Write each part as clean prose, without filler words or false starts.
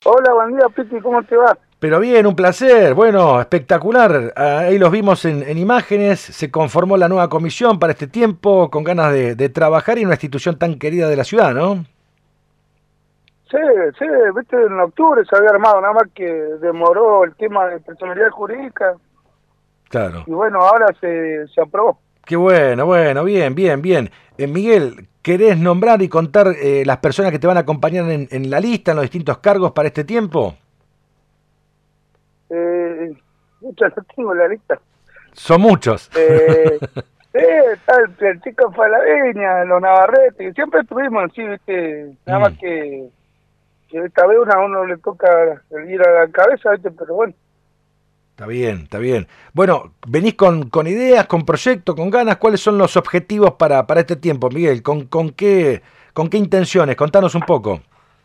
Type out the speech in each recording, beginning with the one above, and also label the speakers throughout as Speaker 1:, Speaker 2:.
Speaker 1: Hola, buen día, Piti, ¿cómo te va?
Speaker 2: Pero bien, un placer. Bueno, espectacular. Ahí los vimos en imágenes. Se conformó la nueva comisión para este tiempo, con ganas de trabajar en una institución tan querida de la ciudad, ¿no?
Speaker 1: Sí, sí, viste, en octubre se había armado, nada más que demoró el tema de personalidad jurídica
Speaker 2: Claro.
Speaker 1: y bueno, ahora se aprobó.
Speaker 2: Qué bueno, bueno, bien, bien, bien. Miguel, ¿querés nombrar y contar las personas que te van a acompañar en la lista, en los distintos cargos para este tiempo?
Speaker 1: Mucha, no tengo la lista.
Speaker 2: Son muchos.
Speaker 1: Eh, sí, está el chico Falaviña, los Navarrete, que siempre estuvimos así, viste, nada más
Speaker 2: Mm.
Speaker 1: que esta vez a uno le toca ir a la cabeza, viste, pero bueno.
Speaker 2: Está bien, está bien. Bueno, venís con ideas, con proyectos, con ganas. ¿Cuáles son los objetivos para este tiempo, Miguel? ¿Con qué intenciones? Contanos un poco.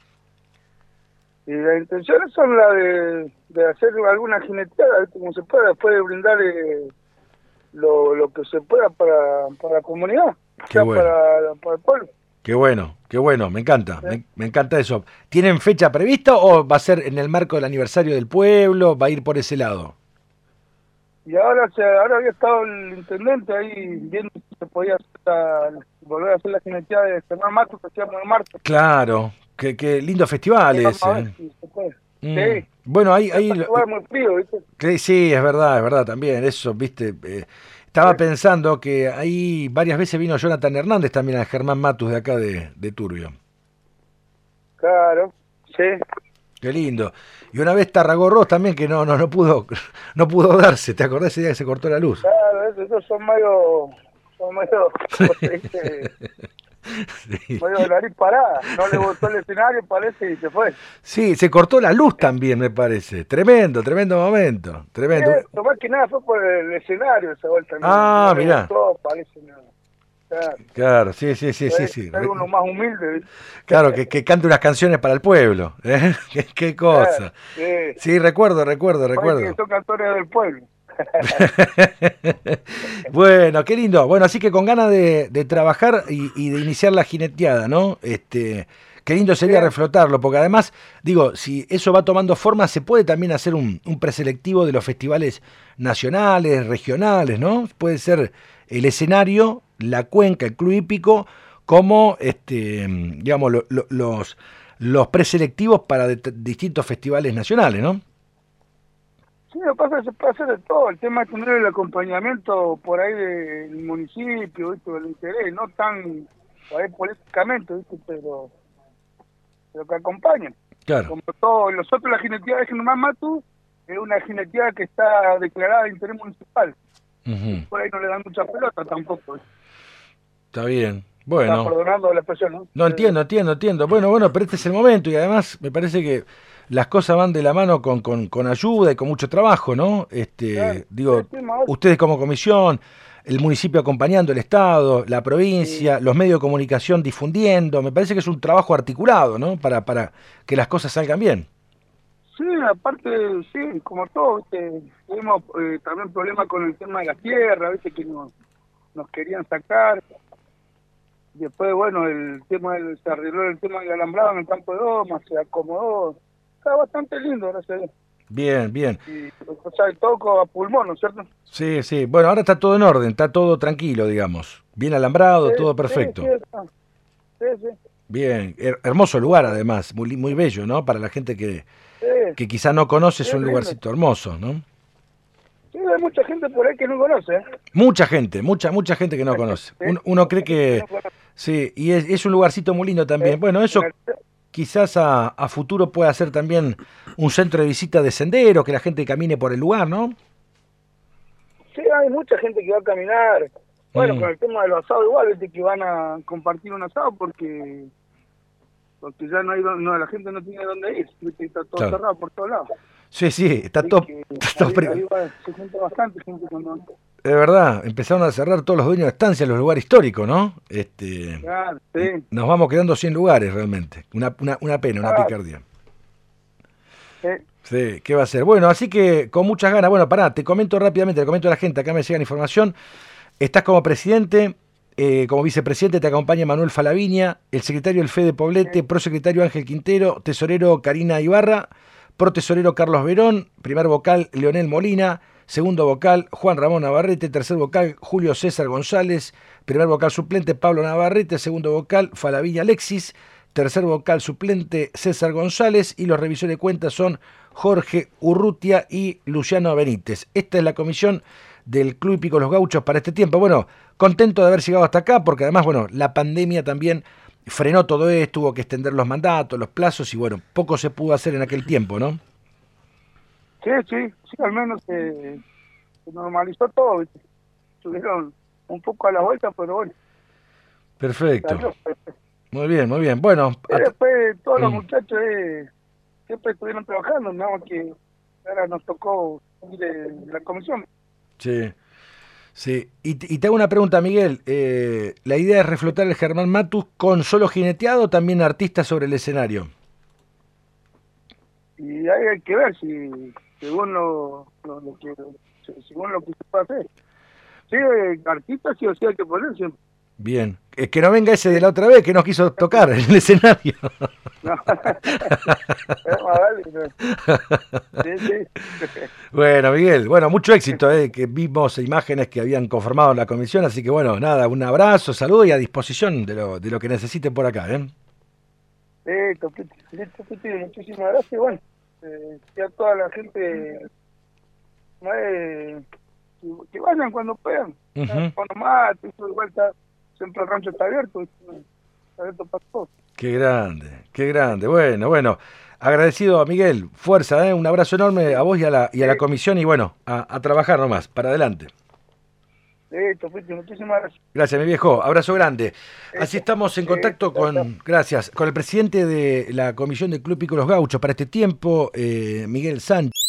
Speaker 1: Y las intenciones son la de hacer alguna jineteada, ¿viste? Como se pueda, después de brindar lo que se pueda para la comunidad, o
Speaker 2: Qué
Speaker 1: sea,
Speaker 2: bueno,
Speaker 1: para el pueblo.
Speaker 2: qué bueno, me encanta,
Speaker 1: ¿Sí?
Speaker 2: me encanta eso. ¿Tienen fecha prevista o va a ser en el marco del aniversario del pueblo? ¿Va a ir por ese lado?
Speaker 1: Y ahora había estado el intendente ahí viendo si se podía hacer volver a hacer la jineteada de Germán Mato, que hacíamos en marzo.
Speaker 2: Claro, qué lindo festival
Speaker 1: Y vamos a ver
Speaker 2: ese.
Speaker 1: si se puede.
Speaker 2: Mm.
Speaker 1: Sí,
Speaker 2: Bueno,
Speaker 1: es para que vaya muy frío, ¿viste?
Speaker 2: sí, es verdad también, eso, viste.
Speaker 1: Sí,
Speaker 2: Estaba pensando que ahí varias veces vino Jonathan Hernández también a Germán Matus de acá de Turbio.
Speaker 1: claro, sí.
Speaker 2: Qué lindo. Y una vez Tarragorros también que no pudo, no pudo darse. ¿Te acordás ese día que se cortó la luz?
Speaker 1: Claro, esos son medio, ¿cómo se dice?
Speaker 2: Sí.
Speaker 1: Medio de nariz parada. No le gustó el escenario, parece, y se fue.
Speaker 2: Sí, se cortó la luz también, me parece. Tremendo, tremendo momento. Tremendo.
Speaker 1: Lo más que nada fue por el escenario esa vuelta, no
Speaker 2: Ah,
Speaker 1: le
Speaker 2: mirá.
Speaker 1: gustó, parece nada. Claro,
Speaker 2: Claro, sí, sí, sí, sí,
Speaker 1: puede
Speaker 2: sí.
Speaker 1: ser uno más humilde, ¿viste?
Speaker 2: Claro, que cante unas canciones para el pueblo. ¿Eh? Qué
Speaker 1: Claro,
Speaker 2: cosa.
Speaker 1: sí.
Speaker 2: Sí,
Speaker 1: Parece que
Speaker 2: recuerdo.
Speaker 1: son cantores del pueblo.
Speaker 2: Bueno, qué lindo. Bueno, así que con ganas de trabajar y de iniciar la jineteada, ¿no? Qué lindo sería
Speaker 1: Bien,
Speaker 2: reflotarlo, porque además, digo, si eso va tomando forma, se puede también hacer un preselectivo de los festivales nacionales, regionales, ¿no? Puede ser el escenario, la cuenca, el club hípico, como, digamos, los preselectivos para distintos festivales nacionales, ¿no?
Speaker 1: sí, lo que pasa es que se puede hacer de todo. El tema es tener el acompañamiento por ahí del municipio, ¿viste? Del interés, no tan por ahí políticamente, ¿viste? Pero que acompañen.
Speaker 2: Claro.
Speaker 1: Como todos los otros, la jineteada de Germán Matu es una jineteada que está declarada de interés municipal. Y
Speaker 2: Ujú.
Speaker 1: por ahí no le dan mucha pelota tampoco, ¿viste?
Speaker 2: Está bien.
Speaker 1: Está
Speaker 2: Bueno.
Speaker 1: perdonando la expresión, ¿no?
Speaker 2: No, entiendo. Bueno, pero este es el momento y además me parece que las cosas van de la mano con ayuda y con mucho trabajo, ¿no?
Speaker 1: Claro, sí,
Speaker 2: Digo,
Speaker 1: sí, más
Speaker 2: ustedes como comisión, el municipio acompañando el Estado, la
Speaker 1: y
Speaker 2: provincia, los medios de comunicación difundiendo, me parece que es un trabajo articulado, ¿no? Para que las cosas salgan bien.
Speaker 1: sí, aparte, sí, como todo, ¿viste? Tuvimos también problemas con el tema de la tierra, ¿viste? Que nos querían sacar. Después, bueno, se arregló el tema del alambrado en el campo de Doma, se acomodó. Está bastante lindo, gracias a Dios.
Speaker 2: Bien, bien.
Speaker 1: Y, o sea, todo a pulmón, ¿no es cierto?
Speaker 2: Sí, sí. Bueno, ahora está todo en orden, está todo tranquilo, digamos. Bien
Speaker 1: Sí,
Speaker 2: alambrado, todo
Speaker 1: sí, sí,
Speaker 2: perfecto.
Speaker 1: sí, sí,
Speaker 2: Bien, hermoso lugar además, muy bello, ¿no? Para la gente
Speaker 1: sí,
Speaker 2: que quizá no conoce,
Speaker 1: sí,
Speaker 2: es
Speaker 1: es
Speaker 2: un
Speaker 1: lindo.
Speaker 2: lugarcito hermoso, ¿no?
Speaker 1: Sí, hay mucha gente por ahí que no conoce, ¿eh?
Speaker 2: Mucha gente, mucha gente que no conoce.
Speaker 1: Sí,
Speaker 2: Uno cree
Speaker 1: mucha gente que
Speaker 2: que
Speaker 1: no conoce.
Speaker 2: sí, y es un lugarcito muy lindo también. Bueno,
Speaker 1: En
Speaker 2: eso quizás a futuro pueda ser también un centro de visita de senderos, que la gente camine por el lugar, ¿no?
Speaker 1: sí, hay mucha gente que va a caminar. Bueno,
Speaker 2: Mm,
Speaker 1: con el tema de los asados igual, viste que van a compartir un asado porque ya no hay no, la gente no tiene dónde ir, viste, está todo
Speaker 2: claro.
Speaker 1: cerrado por todos lados.
Speaker 2: Sí, sí,
Speaker 1: Así que
Speaker 2: está todo
Speaker 1: ahí se junta bastante gente cuando...
Speaker 2: de verdad, empezaron a cerrar todos los dueños de estancia en los lugares históricos, ¿no?
Speaker 1: Claro,
Speaker 2: Y
Speaker 1: sí,
Speaker 2: nos vamos quedando sin lugares realmente. Una pena, una
Speaker 1: claro,
Speaker 2: picardía.
Speaker 1: sí,
Speaker 2: Sí, ¿qué va a ser? Bueno, así que con muchas ganas. Bueno, pará, te comento rápidamente, le comento a la gente, acá me llega la información. Estás como presidente, Como vicepresidente te acompaña Manuel Falaviña, el secretario el Fede Poblete, prosecretario Ángel Quintero, tesorero Karina Ibarra, protesorero Carlos Verón, primer vocal Leonel Molina, segundo vocal Juan Ramón Navarrete, tercer vocal Julio César González, primer vocal suplente Pablo Navarrete, segundo vocal Falaviña Alexis, tercer vocal suplente César González y los revisores de cuentas son Jorge Urrutia y Luciano Benítez. Esta es la comisión del Club Hípico Los Gauchos para este tiempo. Bueno, contento de haber llegado hasta acá porque además, bueno, la pandemia también frenó todo esto, tuvo que extender los mandatos, los plazos y bueno, poco se pudo hacer en aquel tiempo, ¿no?
Speaker 1: Sí, al menos se normalizó todo, ¿viste? Estuvieron un poco a la vuelta, pero bueno.
Speaker 2: Perfecto.
Speaker 1: Salió.
Speaker 2: Muy bien. Bueno.
Speaker 1: Y después todos los muchachos siempre estuvieron trabajando, nada más que ahora nos tocó ir de la comisión.
Speaker 2: Sí. Y te hago una pregunta, Miguel. ¿La idea es reflotar el Germán Matus con solo jineteado o también artistas sobre el escenario?
Speaker 1: Y ahí hay que ver según lo que se puede hacer. Sí, artistas sí o sí hay que poner siempre.
Speaker 2: Bien. Es que no venga ese de la otra vez que nos quiso tocar en el escenario.
Speaker 1: No. Sí.
Speaker 2: Bueno, Miguel, mucho éxito, que vimos imágenes que habían conformado la comisión, así que bueno, nada, un abrazo, saludo y a disposición de lo que necesiten por acá,
Speaker 1: Listo, muchísimas gracias. Bueno, y a toda la gente que vayan cuando puedan. Cuando más, igual siempre el rancho está abierto para todos.
Speaker 2: Qué grande. Bueno, agradecido a Miguel, fuerza, un abrazo enorme a vos y a la comisión y bueno, a trabajar nomás, para adelante.
Speaker 1: Listo, muchísimas gracias.
Speaker 2: Gracias, mi viejo. Abrazo grande. Así estamos en contacto con el presidente de la comisión del Club Hípico Los Gauchos para este tiempo, Miguel Sánchez.